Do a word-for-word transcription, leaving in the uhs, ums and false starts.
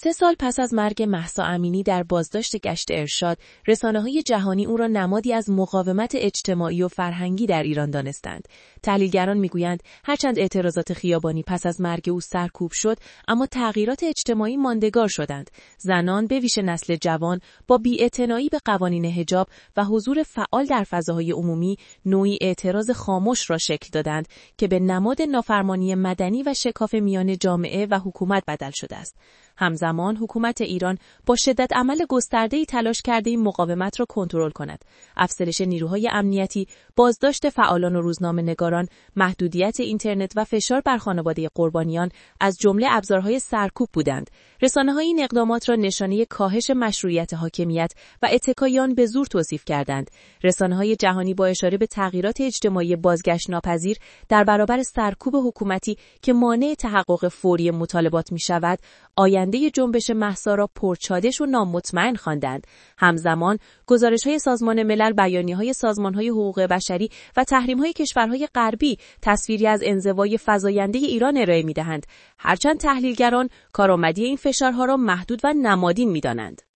سه سال پس از مرگ مهسا امینی در بازداشت گشت ارشاد، رسانه‌های جهانی او را نمادی از مقاومت اجتماعی و فرهنگی در ایران دانستند. تحلیلگران می‌گویند هرچند اعتراضات خیابانی پس از مرگ او سرکوب شد، اما تغییرات اجتماعی ماندگار شدند. زنان به ویژه نسل جوان با بی‌اعتنایی به قوانین حجاب و حضور فعال در فضاهای عمومی نوعی اعتراض خاموش را شکل دادند که به نماد نافرمانی مدنی و شکاف میان جامعه و حکومت بدل شده است. همزمان حکومت ایران با شدت عمل گسترده‌ای تلاش کرده این مقاومت را کنترل کند. افزایش نیروهای امنیتی، بازداشت فعالان و روزنامه‌نگاران، محدودیت اینترنت و فشار بر خانواده قربانیان از جمله ابزارهای سرکوب بودند. رسانه‌ها این اقدامات را نشانه کاهش مشروعیت حاکمیت و اتکای آن به زور توصیف کردند. رسانه‌های جهانی با اشاره به تغییرات اجتماعی بازگشت ناپذیر در برابر سرکوب حکومتی که مانع تحقق فوری مطالبات می‌شود، آینده جنبش مهسا را پرچالش و نامطمئن خواندند. همزمان گزارش‌های سازمان ملل، بیانیه‌های سازمان‌های حقوق بشری و تحریم‌های کشورهای غربی تصویری از انزوای فزاینده ایران ارائه می‌دهند. هرچند تحلیلگران کارآمدی این فشارها را محدود و نمادین می‌دانند.